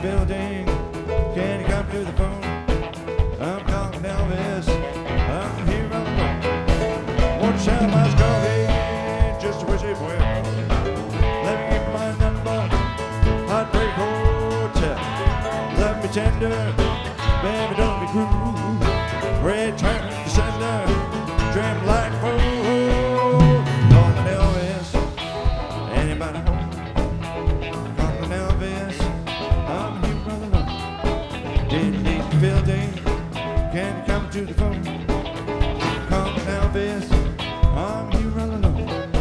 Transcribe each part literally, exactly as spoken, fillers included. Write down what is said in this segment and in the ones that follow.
building. Can you come to the phone? I'm calling Elvis. I'm here on the road. Won't you sell my coffee? Just to wish it well. Let me give you my number. Heartbreak Hotel. Love me tender. Baby, don't be cruel. Return to sender. Tramp like fool. Calling Elvis. Anybody home? Calling Elvis. I'm here all alone. Didn't leave the building. Can you come to the phone? Calling Elvis. I'm here all alone.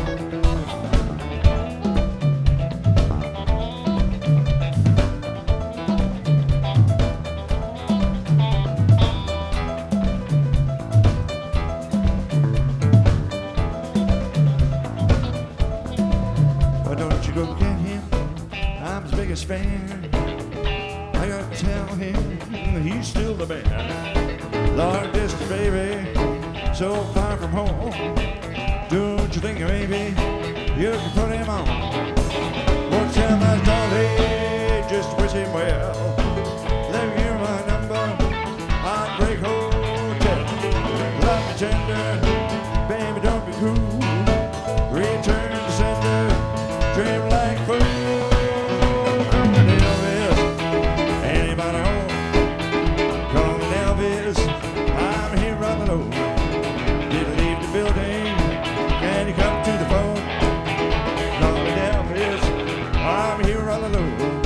Why don't you go get him? I'm his biggest fan. I gotta tell him he's still the man. Long distance, baby, so far from home. Don't you think maybe you can put him on? Won't tell my dolly, just wish him well. Let me hear my number, Heartbreak Hotel. Love me tender, baby, don't be cruel. Return to sender, dream like fool. Calling Elvis, anybody home? Calling Elvis, I'm here on the road. Didn't leave the building, can you come to the phone? Calling Elvis, I'm here all alone.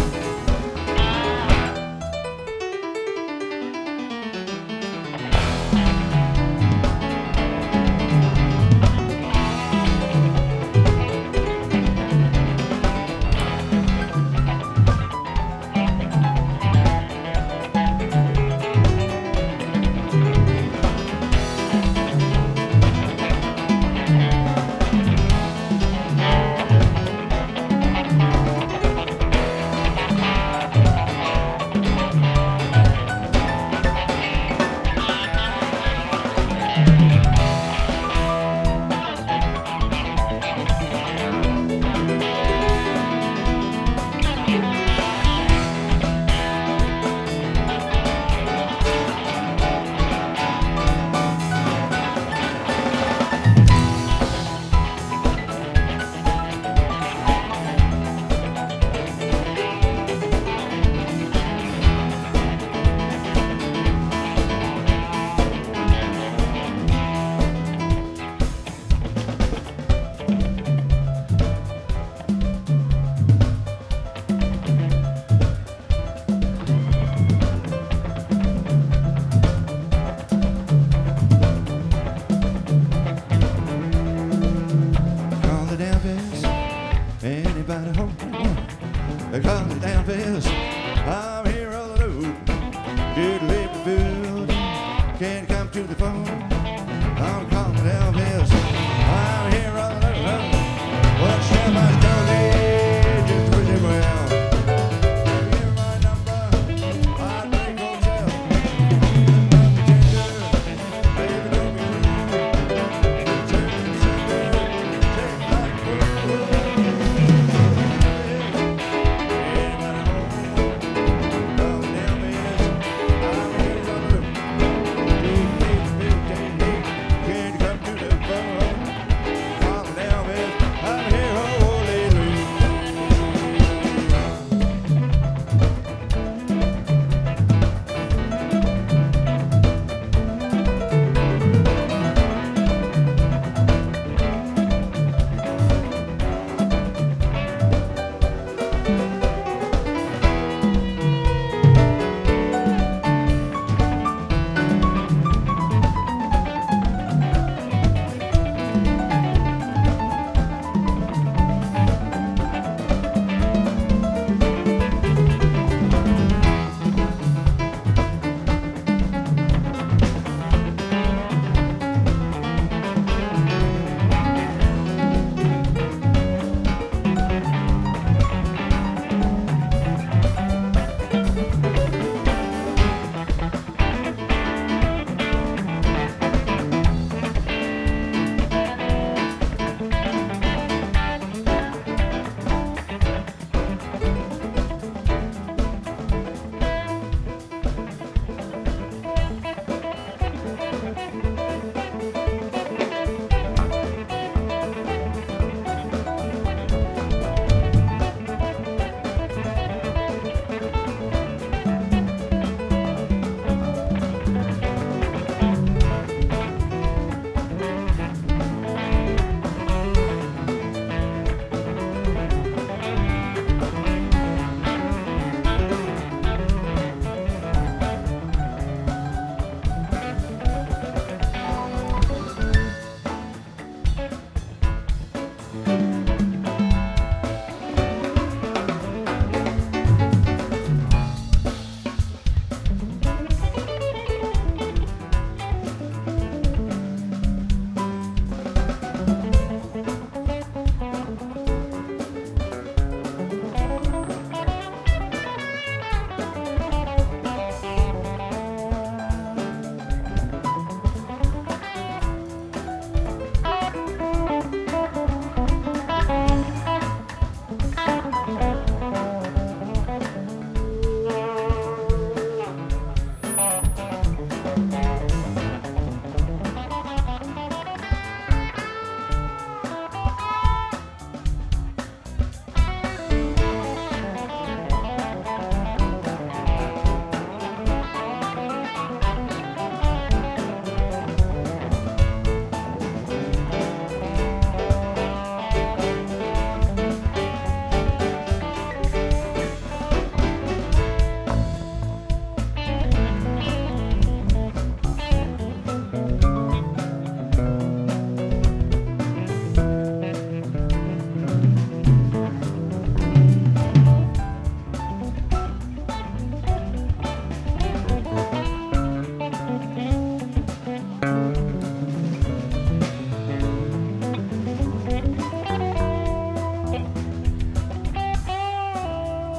Anybody home? Call it Elvis. I'm here all alone. Did leave the building. Can't come to the phone.